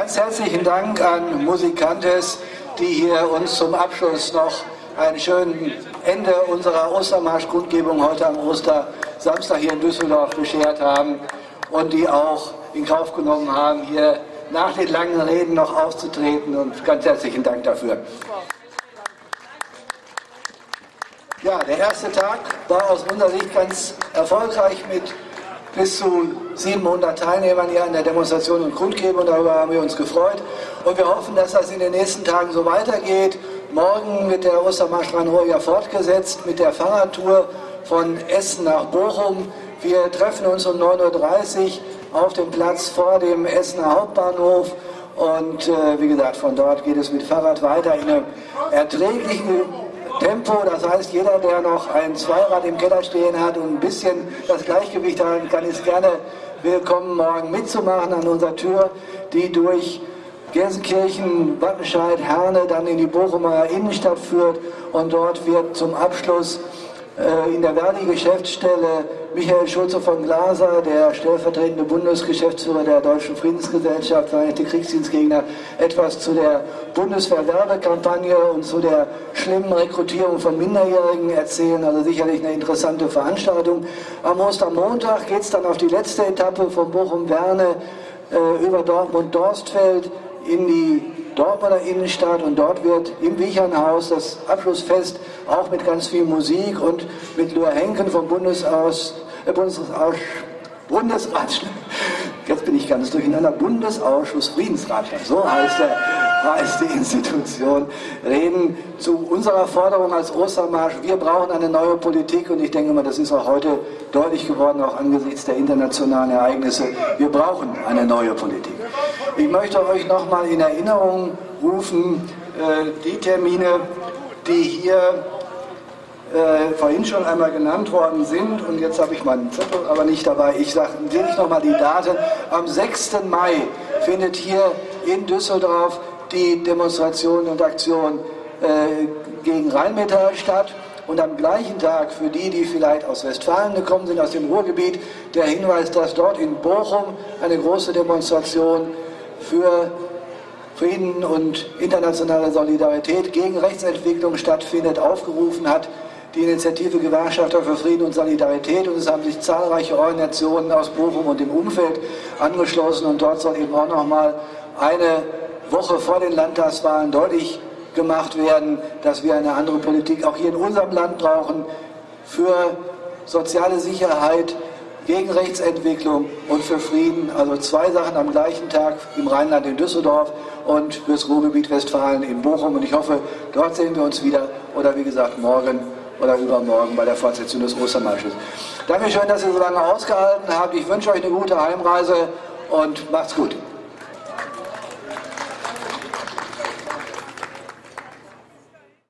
Ganz herzlichen Dank an Musikantes, die hier uns zum Abschluss noch einen schönen Ende unserer Ostermarsch-Kundgebung heute am Ostersamstag hier in Düsseldorf beschert haben und die auch in Kauf genommen haben, hier nach den langen Reden noch aufzutreten, und ganz herzlichen Dank dafür. Ja, der erste Tag war aus unserer Sicht ganz erfolgreich mit bis zu 700 Teilnehmern hier an der Demonstration und Kundgebung. Darüber haben wir uns gefreut und wir hoffen, dass das in den nächsten Tagen so weitergeht. Morgen wird der Ostermarsch Rhein-Ruhr ja fortgesetzt mit der Fahrradtour von Essen nach Bochum. Wir treffen uns um 9:30 Uhr auf dem Platz vor dem Essener Hauptbahnhof und wie gesagt, von dort geht es mit Fahrrad weiter in einem erträglichen Tempo. Das heißt, jeder, der noch ein Zweirad im Keller stehen hat und ein bisschen das Gleichgewicht halten kann, ist gerne willkommen, morgen mitzumachen an unserer Tür, die durch Gelsenkirchen, Wattenscheid, Herne dann in die Bochumer Innenstadt führt, und dort wird zum Abschluss in der Verdi-Geschäftsstelle Michael Schulze von Glaser, der stellvertretende Bundesgeschäftsführer der Deutschen Friedensgesellschaft, Vereinigte Kriegsdienstgegner, etwas zu der Bundeswehrwerbekampagne und zu der schlimmen Rekrutierung von Minderjährigen erzählen. Also sicherlich eine interessante Veranstaltung. Am Ostermontag geht es dann auf die letzte Etappe von Bochum-Werne über Dortmund-Dorstfeld in die Dortmunder Innenstadt, und dort wird im Wichernhaus das Abschlussfest auch mit ganz viel Musik und mit Lua Henken vom Bundesausschuss, jetzt bin ich ganz durcheinander, Bundesausschuss Friedensratschlag, so heißt die Institution, reden zu unserer Forderung als Ostermarsch. Wir brauchen eine neue Politik, und ich denke mal, das ist auch heute deutlich geworden, auch angesichts der internationalen Ereignisse. Wir brauchen eine neue Politik. Ich möchte euch nochmal in Erinnerung rufen, die Termine, die hier vorhin schon einmal genannt worden sind, und jetzt habe ich meinen Zettel aber nicht dabei. Ich sage nicht nochmal die Daten. Am 6. Mai findet hier in Düsseldorf die Demonstration und Aktion gegen Rheinmetall statt. Und am gleichen Tag, für die, die vielleicht aus Westfalen gekommen sind, aus dem Ruhrgebiet, der Hinweis, dass dort in Bochum eine große Demonstration für Frieden und internationale Solidarität gegen Rechtsentwicklung stattfindet, aufgerufen hat die Initiative Gewerkschafter für Frieden und Solidarität, und es haben sich zahlreiche Organisationen aus Bochum und dem Umfeld angeschlossen, und dort soll eben auch nochmal eine Woche vor den Landtagswahlen deutlich gemacht werden, dass wir eine andere Politik auch hier in unserem Land brauchen für soziale Sicherheit, gegen Rechtsentwicklung und für Frieden. Also zwei Sachen am gleichen Tag im Rheinland in Düsseldorf und fürs Ruhrgebiet Westfalen in Bochum. Und ich hoffe, dort sehen wir uns wieder, oder wie gesagt morgen oder übermorgen bei der Fortsetzung des Ostermarsches. Dankeschön, dass ihr so lange ausgehalten habt. Ich wünsche euch eine gute Heimreise und macht's gut.